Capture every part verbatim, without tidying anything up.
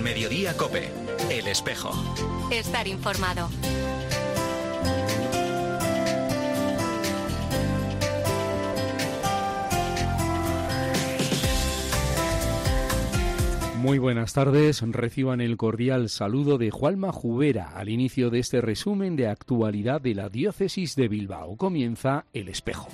Mediodía COPE. El Espejo. Estar informado. Muy buenas tardes, reciban el cordial saludo de Juanma Jubera al inicio de este resumen de actualidad de la diócesis de Bilbao. Comienza El Espejo.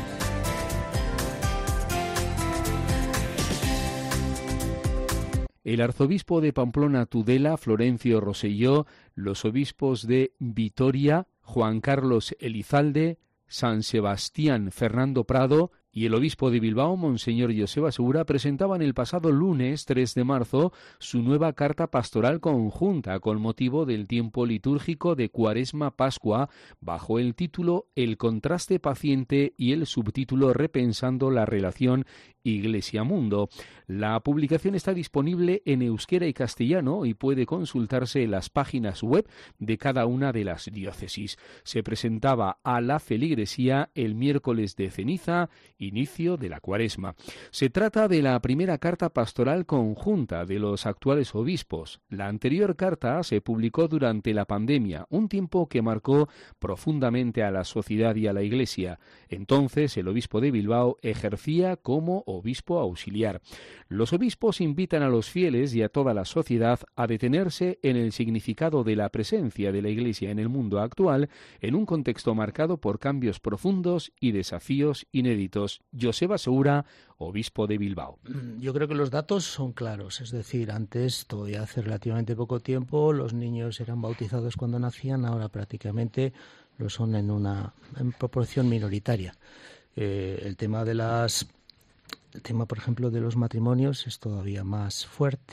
El arzobispo de Pamplona Tudela, Florencio Rosselló, los obispos de Vitoria, Juan Carlos Elizalde, San Sebastián Fernando Prado y el obispo de Bilbao, Monseñor Joseba Segura, presentaban el pasado lunes tres de marzo su nueva carta pastoral conjunta con motivo del tiempo litúrgico de Cuaresma-Pascua bajo el título El contraste paciente y el subtítulo Repensando la relación Iglesia-Mundo. La publicación está disponible en euskera y castellano y puede consultarse en las páginas web de cada una de las diócesis. Se presentaba a la feligresía el miércoles de ceniza, inicio de la Cuaresma. Se trata de la primera carta pastoral conjunta de los actuales obispos. La anterior carta se publicó durante la pandemia, un tiempo que marcó profundamente a la sociedad y a la Iglesia. Entonces el obispo de Bilbao ejercía como obispo auxiliar. Los obispos invitan a los fieles y a toda la sociedad a detenerse en el significado de la presencia de la Iglesia en el mundo actual, en un contexto marcado por cambios profundos y desafíos inéditos. Joseba Segura, obispo de Bilbao. Yo creo que los datos son claros, es decir, antes, todavía hace relativamente poco tiempo, los niños eran bautizados cuando nacían, ahora prácticamente lo son en una en proporción minoritaria. Eh, el tema de las El tema, por ejemplo, de los matrimonios es todavía más fuerte.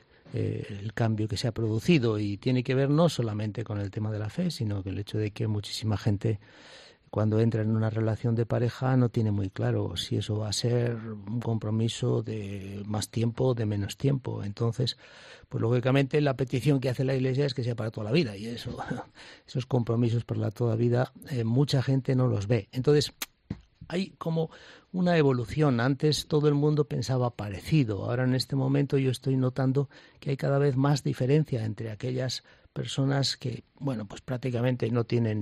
Eh, el cambio que se ha producido y tiene que ver no solamente con el tema de la fe, sino que el hecho de que muchísima gente, cuando entra en una relación de pareja, no tiene muy claro si eso va a ser un compromiso de más tiempo o de menos tiempo. Entonces, pues lógicamente la petición que hace la Iglesia es que sea para toda la vida, y eso, esos compromisos para la toda vida, eh, mucha gente no los ve. Entonces, hay como una evolución. Antes todo el mundo pensaba parecido. Ahora en este momento yo estoy notando que hay cada vez más diferencia entre aquellas personas que, bueno, pues prácticamente no tienen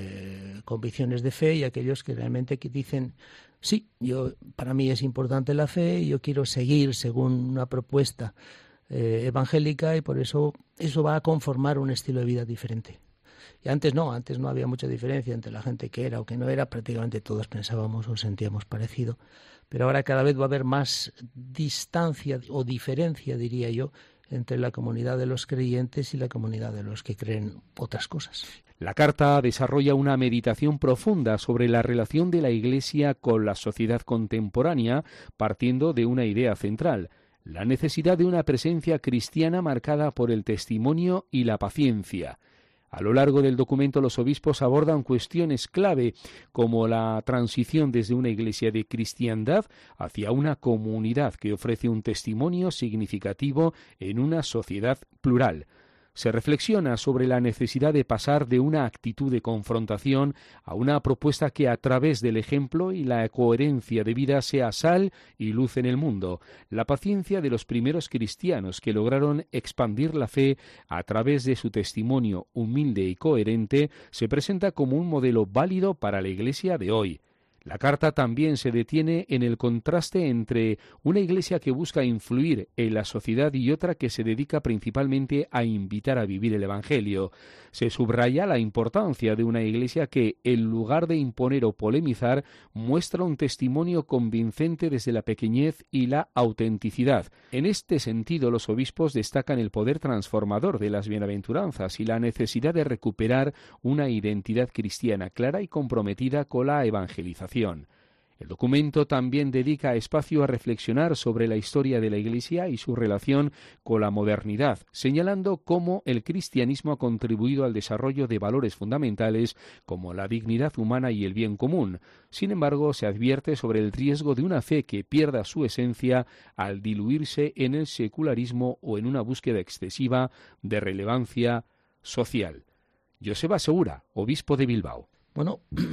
eh, convicciones de fe y aquellos que realmente que dicen, sí, yo para mí es importante la fe y yo quiero seguir según una propuesta eh, evangélica, y por eso eso va a conformar un estilo de vida diferente. Y antes no, antes no había mucha diferencia entre la gente que era o que no era, prácticamente todos pensábamos o sentíamos parecido, pero ahora cada vez va a haber más distancia o diferencia, diría yo, entre la comunidad de los creyentes y la comunidad de los que creen otras cosas. La carta desarrolla una meditación profunda sobre la relación de la Iglesia con la sociedad contemporánea, partiendo de una idea central: la necesidad de una presencia cristiana marcada por el testimonio y la paciencia. A lo largo del documento los obispos abordan cuestiones clave como la transición desde una iglesia de cristiandad hacia una comunidad que ofrece un testimonio significativo en una sociedad plural. Se reflexiona sobre la necesidad de pasar de una actitud de confrontación a una propuesta que a través del ejemplo y la coherencia de vida sea sal y luz en el mundo. La paciencia de los primeros cristianos que lograron expandir la fe a través de su testimonio humilde y coherente se presenta como un modelo válido para la Iglesia de hoy. La carta también se detiene en el contraste entre una iglesia que busca influir en la sociedad y otra que se dedica principalmente a invitar a vivir el Evangelio. Se subraya la importancia de una iglesia que, en lugar de imponer o polemizar, muestra un testimonio convincente desde la pequeñez y la autenticidad. En este sentido, los obispos destacan el poder transformador de las bienaventuranzas y la necesidad de recuperar una identidad cristiana clara y comprometida con la evangelización. El documento también dedica espacio a reflexionar sobre la historia de la Iglesia y su relación con la modernidad, señalando cómo el cristianismo ha contribuido al desarrollo de valores fundamentales como la dignidad humana y el bien común. Sin embargo, se advierte sobre el riesgo de una fe que pierda su esencia al diluirse en el secularismo o en una búsqueda excesiva de relevancia social. Joseba Segura, obispo de Bilbao. Bueno,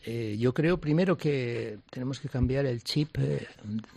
eh, yo creo primero que tenemos que cambiar el chip eh,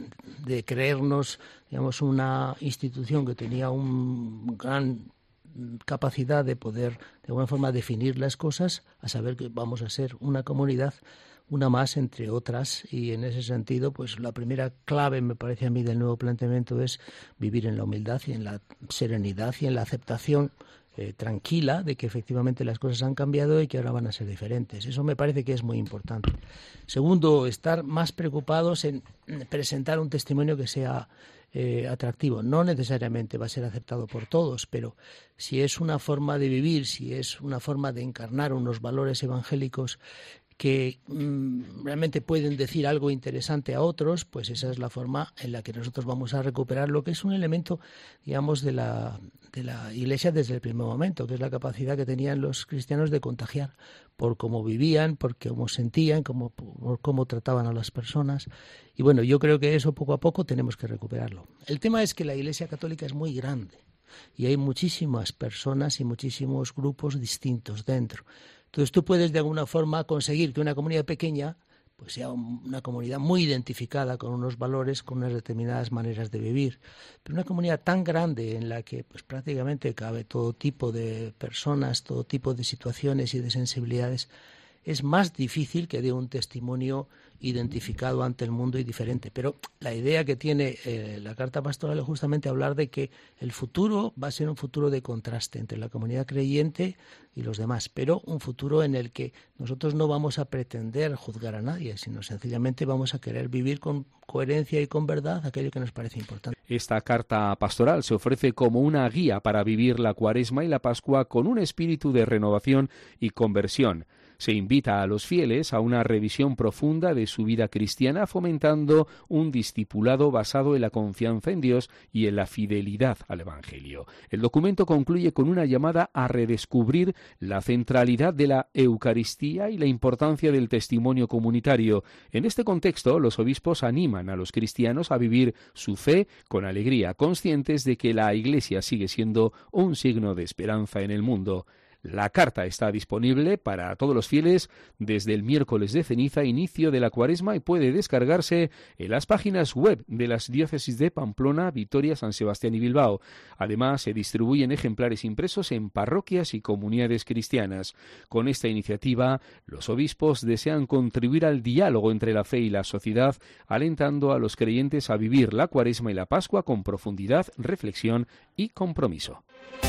de creernos, digamos, una institución que tenía una gran capacidad de poder, de alguna forma, definir las cosas, a saber que vamos a ser una comunidad, una más entre otras, y en ese sentido, pues la primera clave, me parece a mí, del nuevo planteamiento es vivir en la humildad y en la serenidad y en la aceptación Eh, tranquila de que efectivamente las cosas han cambiado y que ahora van a ser diferentes. Eso me parece que es muy importante. Segundo, estar más preocupados en presentar un testimonio que sea eh, atractivo. No necesariamente va a ser aceptado por todos, pero si es una forma de vivir, si es una forma de encarnar unos valores evangélicos que mmm, realmente pueden decir algo interesante a otros, pues esa es la forma en la que nosotros vamos a recuperar lo que es un elemento, digamos, de la, de la Iglesia desde el primer momento, que es la capacidad que tenían los cristianos de contagiar por cómo vivían, por cómo sentían, cómo, por cómo trataban a las personas. Y bueno, yo creo que eso poco a poco tenemos que recuperarlo. El tema es que la Iglesia católica es muy grande y hay muchísimas personas y muchísimos grupos distintos dentro. Entonces tú puedes de alguna forma conseguir que una comunidad pequeña pues sea una comunidad muy identificada con unos valores, con unas determinadas maneras de vivir. Pero una comunidad tan grande en la que pues prácticamente cabe todo tipo de personas, todo tipo de situaciones y de sensibilidades, es más difícil que dé un testimonio identificado ante el mundo y diferente. Pero la idea que tiene eh, la Carta Pastoral es justamente hablar de que el futuro va a ser un futuro de contraste entre la comunidad creyente y los demás, pero un futuro en el que nosotros no vamos a pretender juzgar a nadie, sino sencillamente vamos a querer vivir con coherencia y con verdad aquello que nos parece importante. Esta carta pastoral se ofrece como una guía para vivir la Cuaresma y la Pascua con un espíritu de renovación y conversión. Se invita a los fieles a una revisión profunda de su vida cristiana, fomentando un discipulado basado en la confianza en Dios y en la fidelidad al Evangelio. El documento concluye con una llamada a redescubrir la centralidad de la Eucaristía y la importancia del testimonio comunitario. En este contexto, los obispos animan a los cristianos a vivir su fe con alegría, conscientes de que la Iglesia sigue siendo un signo de esperanza en el mundo. La carta está disponible para todos los fieles desde el miércoles de ceniza, inicio de la Cuaresma, y puede descargarse en las páginas web de las diócesis de Pamplona, Vitoria, San Sebastián y Bilbao. Además, se distribuyen ejemplares impresos en parroquias y comunidades cristianas. Con esta iniciativa, los obispos desean contribuir al diálogo entre la fe y la sociedad, alentando a los creyentes a vivir la Cuaresma y la Pascua con profundidad, reflexión y compromiso.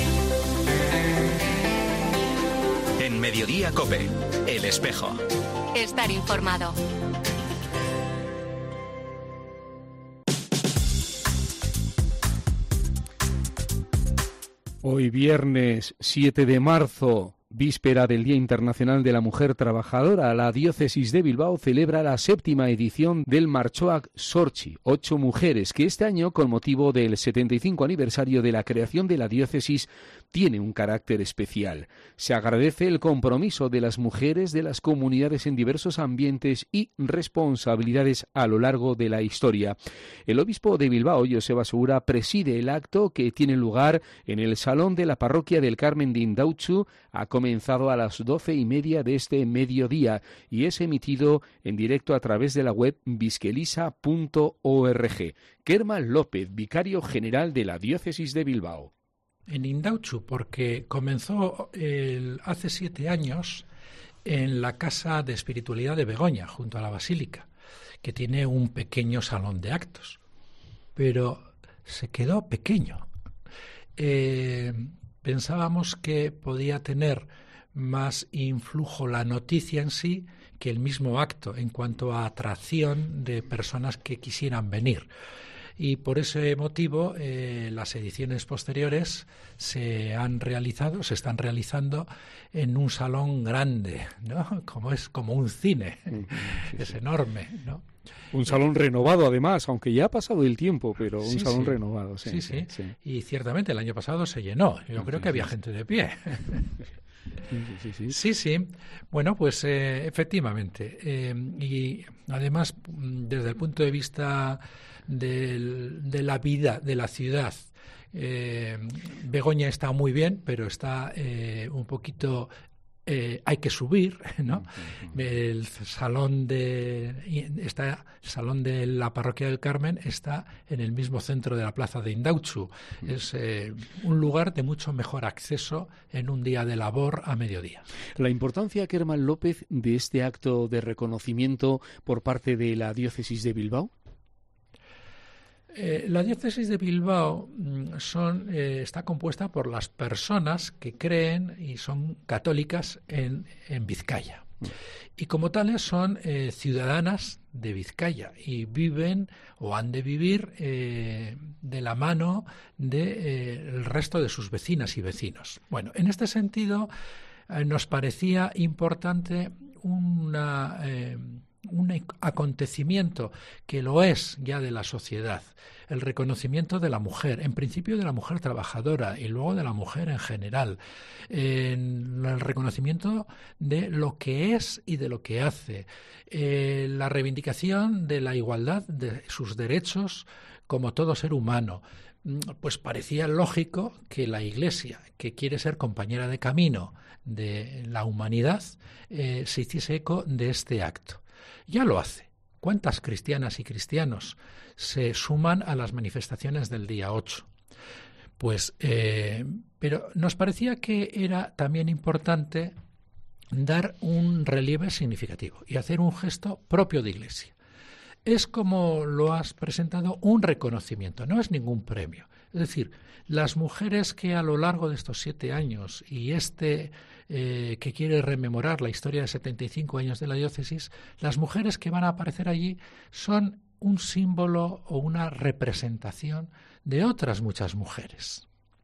En Mediodía COPE, El Espejo. Estar informado. Hoy viernes siete de marzo, víspera del Día Internacional de la Mujer Trabajadora, la Diócesis de Bilbao celebra la séptima edición del Martxoak Zortzi, ocho mujeres, que este año, con motivo del setenta y cinco aniversario de la creación de la diócesis, tiene un carácter especial. Se agradece el compromiso de las mujeres de las comunidades en diversos ambientes y responsabilidades a lo largo de la historia. El obispo de Bilbao, Joseba Segura, preside el acto que tiene lugar en el Salón de la Parroquia del Carmen de Indautxu. Ha comenzado a las doce y media de este mediodía y es emitido en directo a través de la web biskelisa punto org. Kerman López, vicario general de la Diócesis de Bilbao. En Indautxu, porque comenzó el, hace siete años en la Casa de Espiritualidad de Begoña, junto a la Basílica, que tiene un pequeño salón de actos, pero se quedó pequeño. Eh, pensábamos que podía tener más influjo la noticia en sí que el mismo acto en cuanto a atracción de personas que quisieran venir. Y por ese motivo eh, las ediciones posteriores se han realizado, se están realizando en un salón grande, ¿no? Como es como un cine, sí, sí, es sí. enorme, ¿no? Un salón renovado además, aunque ya ha pasado el tiempo, pero un sí, salón sí. renovado. Sí sí, sí, sí, sí. Y ciertamente el año pasado se llenó. Yo creo que había gente de pie. Sí, sí, sí. Sí, sí. Bueno, pues eh, efectivamente. Eh, y además, desde el punto de vista del, de la vida de la ciudad, eh, Begoña está muy bien, pero está eh, un poquito Eh, hay que subir, ¿no? El salón de está, el salón de la parroquia del Carmen está en el mismo centro de la plaza de Indautxu. Es eh, un lugar de mucho mejor acceso en un día de labor a mediodía. La importancia, Kerman López, de este acto de reconocimiento por parte de la diócesis de Bilbao. Eh, la diócesis de Bilbao son, eh, está compuesta por las personas que creen y son católicas en, en Vizcaya. Y como tales son eh, ciudadanas de Vizcaya y viven o han de vivir eh, de la mano del de, eh, resto de sus vecinas y vecinos. Bueno, en este sentido eh, nos parecía importante una... Eh, un acontecimiento que lo es ya de la sociedad, el reconocimiento de la mujer, en principio de la mujer trabajadora y luego de la mujer en general, en el reconocimiento de lo que es y de lo que hace, eh, la reivindicación de la igualdad de sus derechos como todo ser humano. Pues parecía lógico que la Iglesia, que quiere ser compañera de camino de la humanidad, eh, se hiciese eco de este acto. Ya lo hace. ¿Cuántas cristianas y cristianos se suman a las manifestaciones del día ocho? Pues, eh, pero nos parecía que era también importante dar un relieve significativo y hacer un gesto propio de Iglesia. Es, como lo has presentado, un reconocimiento, no es ningún premio. Es decir, las mujeres que a lo largo de estos siete años y este eh, que quiere rememorar la historia de setenta y cinco años de la diócesis, las mujeres que van a aparecer allí son un símbolo o una representación de otras muchas mujeres.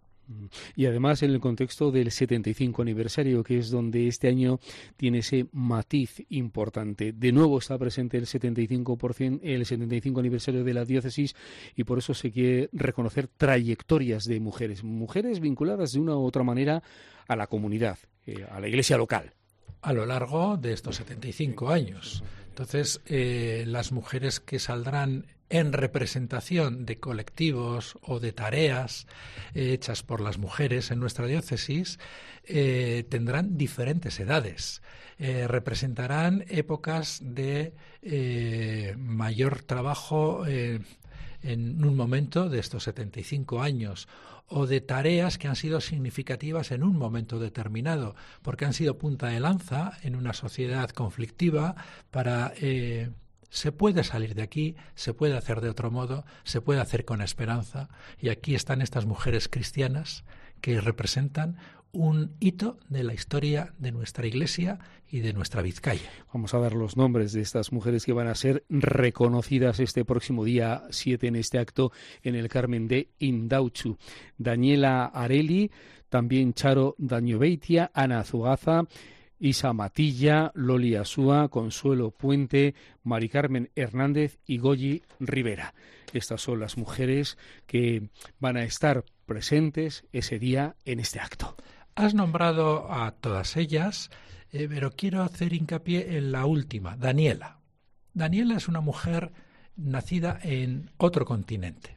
Y además en el contexto del setenta y cinco aniversario, que es donde este año tiene ese matiz importante. De nuevo está presente el setenta y cinco por ciento, el setenta y cinco aniversario de la diócesis, y por eso se quiere reconocer trayectorias de mujeres, mujeres vinculadas de una u otra manera a la comunidad, eh, a la iglesia local. A lo largo de estos setenta y cinco años. Entonces, eh, las mujeres que saldrán en representación de colectivos o de tareas eh, hechas por las mujeres en nuestra diócesis eh, tendrán diferentes edades. Eh, representarán épocas de eh, mayor trabajo eh, en un momento de estos setenta y cinco años, o de tareas que han sido significativas en un momento determinado, porque han sido punta de lanza en una sociedad conflictiva para... Eh, se puede salir de aquí, se puede hacer de otro modo, se puede hacer con esperanza, y aquí están estas mujeres cristianas que representan un hito de la historia de nuestra Iglesia y de nuestra Vizcaya. Vamos a dar los nombres de estas mujeres que van a ser reconocidas este próximo día siete en este acto en el Carmen de Indautxu. Daniela Areli, también Charo Dañobeitia, Ana Zugaza, Isa Matilla, Loli Asúa, Consuelo Puente, Mari Carmen Hernández y Goyi Rivera. Estas son las mujeres que van a estar presentes ese día en este acto. Has nombrado a todas ellas, eh, pero quiero hacer hincapié en la última, Daniela. Daniela es una mujer nacida en otro continente.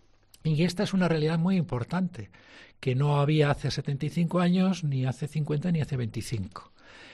Y esta es una realidad muy importante, que no había hace setenta y cinco años, ni hace cincuenta, ni hace veinticinco.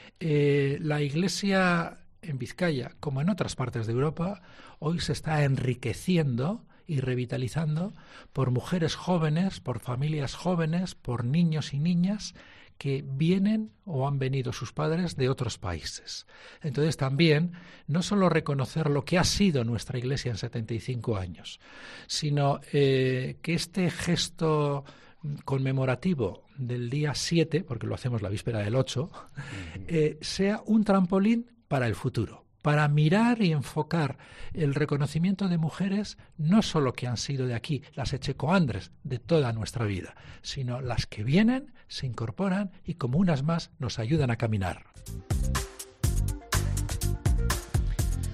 Eh, la Iglesia en Vizcaya, como en otras partes de Europa, hoy se está enriqueciendo y revitalizando por mujeres jóvenes, por familias jóvenes, por niños y niñas que vienen o han venido sus padres de otros países. Entonces también no solo reconocer lo que ha sido nuestra Iglesia en setenta y cinco años, sino eh, que este gesto conmemorativo del día siete, porque lo hacemos la víspera del ocho, eh, sea un trampolín para el futuro, para mirar y enfocar el reconocimiento de mujeres no solo que han sido de aquí, las echecoandres de toda nuestra vida, sino las que vienen, se incorporan y como unas más nos ayudan a caminar.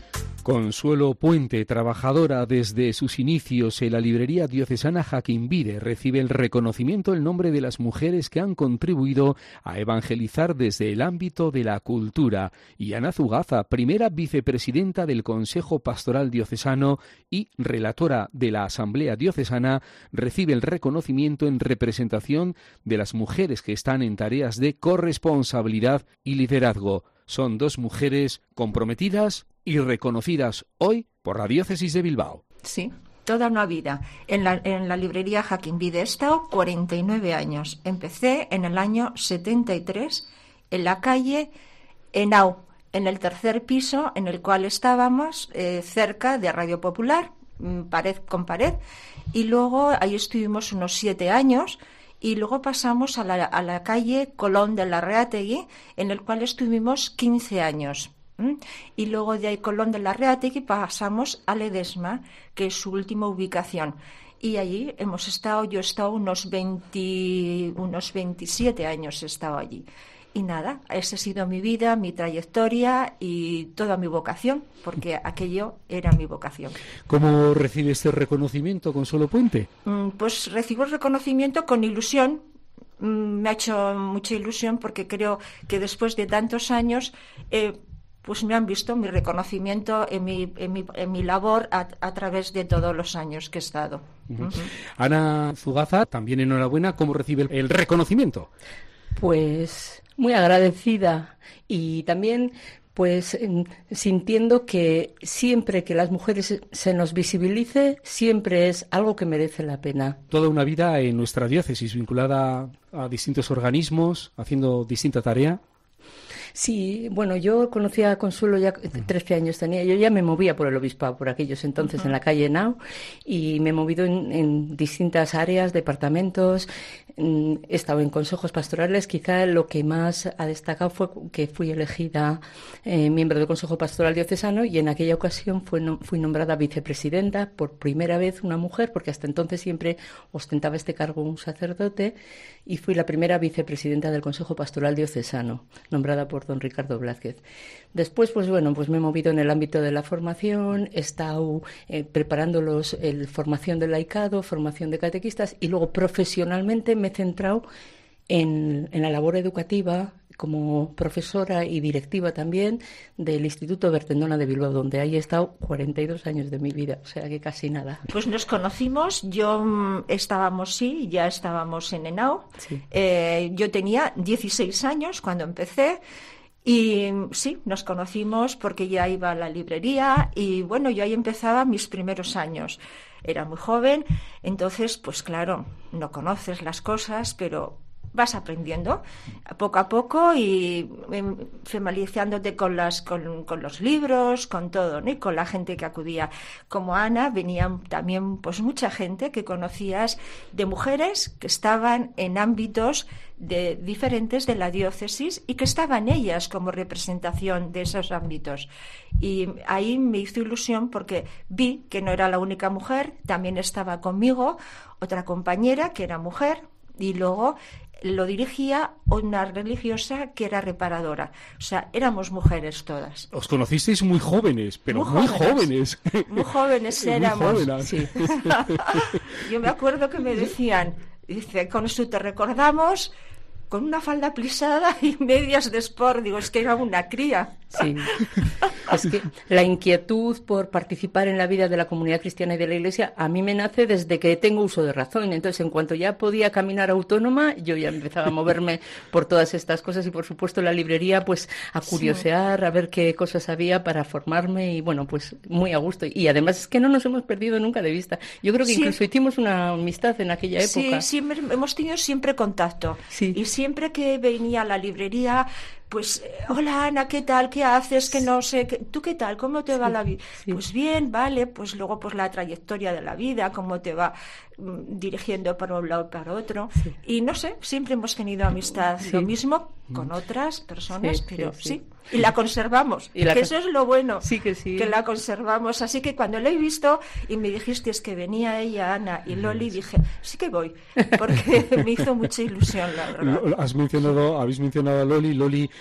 Consuelo Puente, trabajadora desde sus inicios en la librería diocesana Jaquimbide, recibe el reconocimiento en nombre de las mujeres que han contribuido a evangelizar desde el ámbito de la cultura. Y Ana Zugaza, primera vicepresidenta del Consejo Pastoral Diocesano y relatora de la Asamblea Diocesana, recibe el reconocimiento en representación de las mujeres que están en tareas de corresponsabilidad y liderazgo. Son dos mujeres comprometidas y reconocidas hoy por la Diócesis de Bilbao. Sí, toda una vida. En la, en la librería Jaquimbide he estado cuarenta y nueve años. Empecé en el año setenta y tres en la calle Henao, en el tercer piso en el cual estábamos, eh, cerca de Radio Popular, pared con pared, y luego ahí estuvimos unos siete años. Y luego pasamos a la, a la calle Colón de Larreategui, en el cual estuvimos quince años. ¿Mm? Y luego de ahí Colón de Larreategui pasamos a Ledesma, que es su última ubicación. Y allí hemos estado, yo he estado unos, veinte, unos veintisiete años he estado allí. Y nada, esa ha sido mi vida, mi trayectoria y toda mi vocación, porque aquello era mi vocación. ¿Cómo recibe este reconocimiento, Consuelo Puente? Pues recibo el reconocimiento con ilusión. Me ha hecho mucha ilusión porque creo que después de tantos años eh, pues me han visto mi reconocimiento en mi, en mi, en mi labor a, a través de todos los años que he estado. Uh-huh. Uh-huh. Ana Zugaza, también enhorabuena. ¿Cómo recibe el, el reconocimiento? Pues muy agradecida y también pues sintiendo que siempre que las mujeres se nos visibilice, siempre es algo que merece la pena. Toda una vida en nuestra diócesis, vinculada a distintos organismos, haciendo distinta tarea. Sí, bueno, yo conocía a Consuelo ya trece años tenía, yo ya me movía por el obispado por aquellos entonces uh-huh. en la calle Henao y me he movido en, en distintas áreas, departamentos, he estado en consejos pastorales. Quizá lo que más ha destacado fue que fui elegida eh, miembro del Consejo Pastoral Diocesano y en aquella ocasión fue no, fui nombrada vicepresidenta, por primera vez una mujer, porque hasta entonces siempre ostentaba este cargo un sacerdote, y fui la primera vicepresidenta del Consejo Pastoral Diocesano, nombrada por don Ricardo Blázquez. Después, pues bueno, pues me he movido en el ámbito de la formación, he estado eh, preparando los, el, formación del laicado, formación de catequistas, y luego profesionalmente me he centrado en, en la labor educativa como profesora y directiva también del Instituto Bertendona de Bilbao, donde ahí he estado cuarenta y dos años de mi vida, o sea que casi nada. Pues nos conocimos, yo estábamos, sí, ya estábamos en Henao, sí. eh, yo tenía dieciséis años cuando empecé. Y sí, nos conocimos porque ya iba a la librería y bueno, yo ahí empezaba mis primeros años. Era muy joven, entonces pues claro, no conoces las cosas, pero vas aprendiendo poco a poco y familiarizándote con las con, con los libros, con todo, ¿no? Y con la gente que acudía. Como Ana, venían también pues mucha gente que conocías de mujeres que estaban en ámbitos de diferentes de la diócesis y que estaban ellas como representación de esos ámbitos. Y ahí me hizo ilusión porque vi que no era la única mujer, también estaba conmigo otra compañera que era mujer y luego lo dirigía una religiosa que era reparadora. O sea, éramos mujeres todas. Os conocisteis muy jóvenes, pero muy, muy jóvenes. Muy jóvenes éramos. Muy sí. Yo me acuerdo que me decían, dice, con eso te recordamos con una falda plisada y medias de sport. Digo, es que era una cría. Sí. Es que la inquietud por participar en la vida de la comunidad cristiana y de la Iglesia a mí me nace desde que tengo uso de razón. Entonces, en cuanto ya podía caminar autónoma, yo ya empezaba a moverme por todas estas cosas y, por supuesto, en la librería, pues a curiosear, sí. a ver qué cosas había para formarme y, bueno, pues muy a gusto. Y además es que no nos hemos perdido nunca de vista. Yo creo que sí. incluso hicimos una amistad en aquella época. Sí, siempre, hemos tenido siempre contacto. Sí. Y siempre que venía a la librería, pues, hola Ana, ¿qué tal? ¿Qué haces? Que no sé, ¿qué, ¿tú qué tal? ¿Cómo te va sí, la vida? Sí. Pues bien, vale, pues luego pues la trayectoria de la vida, cómo te va mm, dirigiendo para un lado para otro. Sí. Y no sé, siempre hemos tenido amistad, sí. lo mismo con otras personas, sí, pero sí. sí. Y la conservamos, y la que eso es lo bueno, sí que, sí. que la conservamos. Así que cuando la he visto y me dijiste es que venía ella, Ana y Loli, dije, sí que voy, porque me hizo mucha ilusión, la verdad. Has mencionado, habéis mencionado a Loli. Loli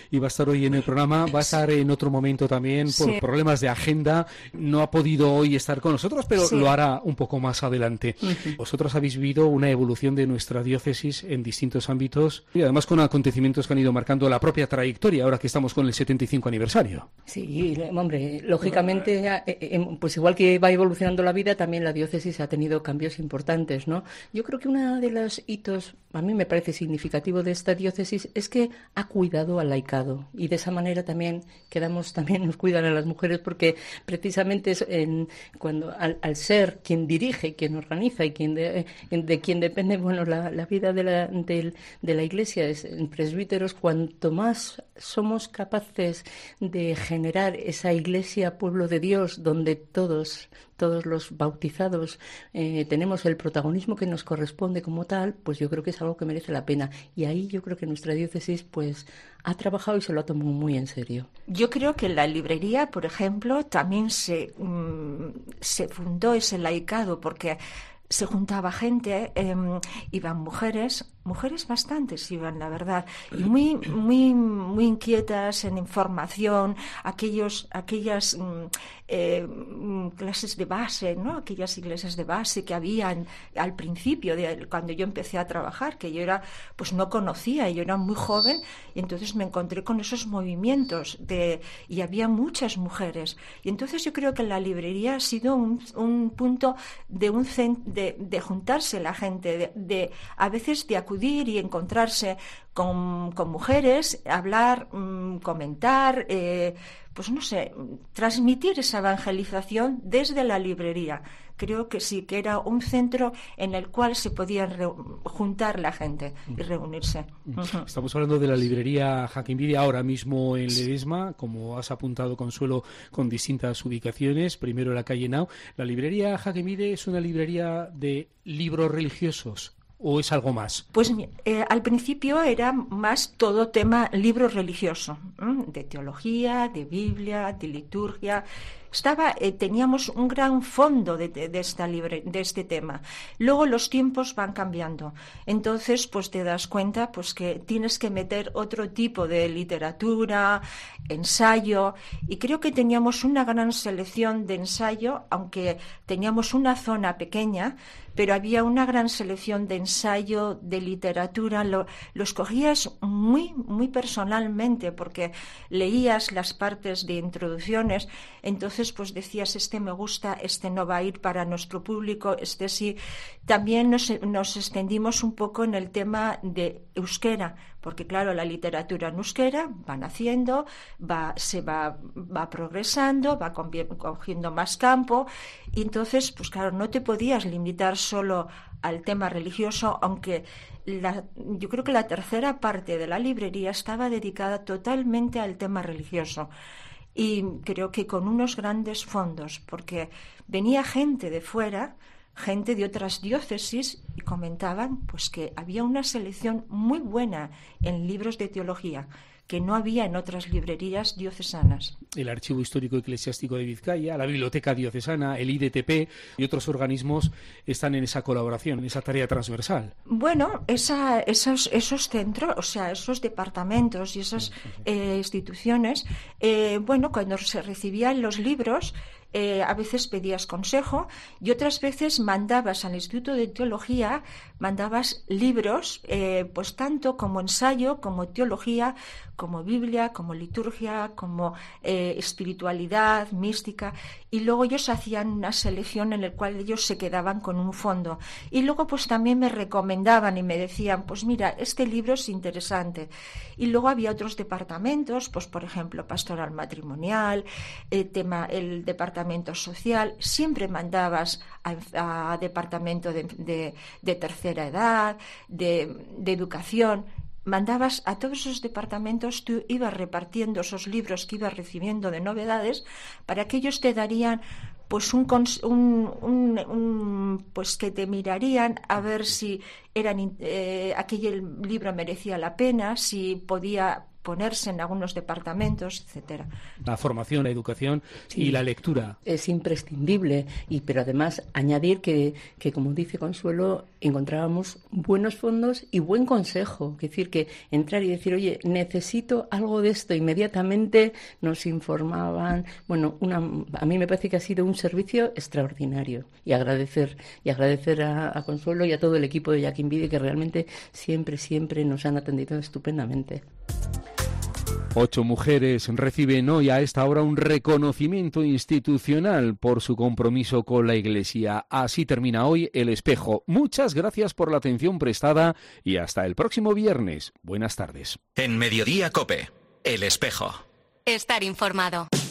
iba a estar hoy en el programa, va a estar en otro momento también por sí. problemas de agenda. No ha podido hoy estar con nosotros, pero sí. lo hará un poco más adelante. Uh-huh. Vosotros habéis vivido una evolución de nuestra diócesis en distintos ámbitos y además con acontecimientos que han ido marcando la propia trayectoria ahora que estamos con el setenta y cinco aniversario. Sí, hombre, lógicamente, pues igual que va evolucionando la vida, también la diócesis ha tenido cambios importantes, ¿no? Yo creo que uno de los hitos, a mí me parece significativo de esta diócesis, es que ha cuidado al laicado y de esa manera también quedamos, también nos cuidan a las mujeres porque precisamente es en, cuando al, al ser quien dirige, quien organiza y quien de, de quien depende, bueno, la, la vida de la, de, de la Iglesia es en presbíteros, cuanto más somos capaces de generar esa Iglesia, pueblo de Dios, donde todos, todos los bautizados eh, tenemos el protagonismo que nos corresponde como tal, pues yo creo que es algo que merece la pena. Y ahí yo creo que nuestra diócesis pues ha trabajado y se lo ha tomado muy en serio. Yo creo que en la librería, por ejemplo, también se, mmm, se fundó ese laicado porque se juntaba gente, eh, iban mujeres, mujeres bastantes iban, la verdad, y muy, muy, muy inquietas en información, aquellos, aquellas eh, clases de base, ¿no? Aquellas iglesias de base que habían al principio, de, cuando yo empecé a trabajar, que yo era, pues no conocía, yo era muy joven, y entonces me encontré con esos movimientos de, y había muchas mujeres, y entonces yo creo que la librería ha sido un, un punto de un de, de juntarse la gente, de, de a veces de acudir y encontrarse con, con mujeres, hablar, mmm, comentar, eh, pues no sé, transmitir esa evangelización desde la librería. Creo que sí, que era un centro en el cual se podía re- juntar la gente y reunirse. Uh-huh. Estamos hablando de la librería Jaque Mide ahora mismo en Ledesma, como has apuntado, Consuelo, con distintas ubicaciones. Primero en la calle Nao. ¿La librería Jaque Mide es una librería de libros religiosos o es algo más? Pues eh, al principio era más todo tema libro religioso, ¿eh? De teología, de Biblia, de liturgia. Estaba, eh, teníamos un gran fondo de, de, de, esta libre, de este tema. Luego los tiempos van cambiando. Entonces, pues te das cuenta pues que tienes que meter otro tipo de literatura, ensayo. Y creo que teníamos una gran selección de ensayo, aunque teníamos una zona pequeña, pero había una gran selección de ensayo, de literatura. Lo, lo escogías muy, muy personalmente, porque leías las partes de introducciones, entonces pues decías, este me gusta, este no va a ir para nuestro público, este sí. También nos, nos extendimos un poco en el tema de euskera, porque claro, la literatura en euskera va naciendo, va, se va, va progresando, va cogiendo más campo, y entonces, pues claro, no te podías limitar solo al tema religioso, aunque la, yo creo que la tercera parte de la librería estaba dedicada totalmente al tema religioso. Y creo que con unos grandes fondos, porque venía gente de fuera, gente de otras diócesis, y comentaban pues que había una selección muy buena en libros de teología que no había en otras librerías diocesanas. El Archivo Histórico Eclesiástico de Vizcaya, la Biblioteca Diocesana, el I D T P y otros organismos están en esa colaboración, en esa tarea transversal. Bueno, esa, esos, esos centros, o sea, esos departamentos y esas eh, instituciones, eh, bueno, cuando se recibían los libros, Eh, a veces pedías consejo y otras veces mandabas al Instituto de Teología, mandabas libros, eh, pues tanto como ensayo, como teología, como Biblia, como liturgia, como eh, espiritualidad, mística, y luego ellos hacían una selección en la cual ellos se quedaban con un fondo. Y luego pues también me recomendaban y me decían, pues mira, este libro es interesante. Y luego había otros departamentos, pues por ejemplo, pastoral matrimonial, el tema, el departamento social, siempre mandabas a, a departamento de, de, de tercera edad, de, de educación, mandabas a todos esos departamentos, tú ibas repartiendo esos libros que ibas recibiendo de novedades para que ellos te darían pues un, un, un, un pues que te mirarían a ver si eran eh, aquel libro merecía la pena, si podía ponerse en algunos departamentos, etcétera. La formación, la educación sí, y la lectura. Es imprescindible, y pero además añadir que, que, como dice Consuelo, encontrábamos buenos fondos y buen consejo. Es decir, que entrar y decir, oye, necesito algo de esto, inmediatamente nos informaban. Bueno, una, a mí me parece que ha sido un servicio extraordinario, y agradecer, y agradecer a, a Consuelo y a todo el equipo de Jakin Vide, que realmente siempre, siempre nos han atendido estupendamente. Ocho mujeres reciben hoy a esta hora un reconocimiento institucional por su compromiso con la Iglesia. Así termina hoy El Espejo. Muchas gracias por la atención prestada y hasta el próximo viernes. Buenas tardes. En Mediodía COPE, El Espejo. Estar informado.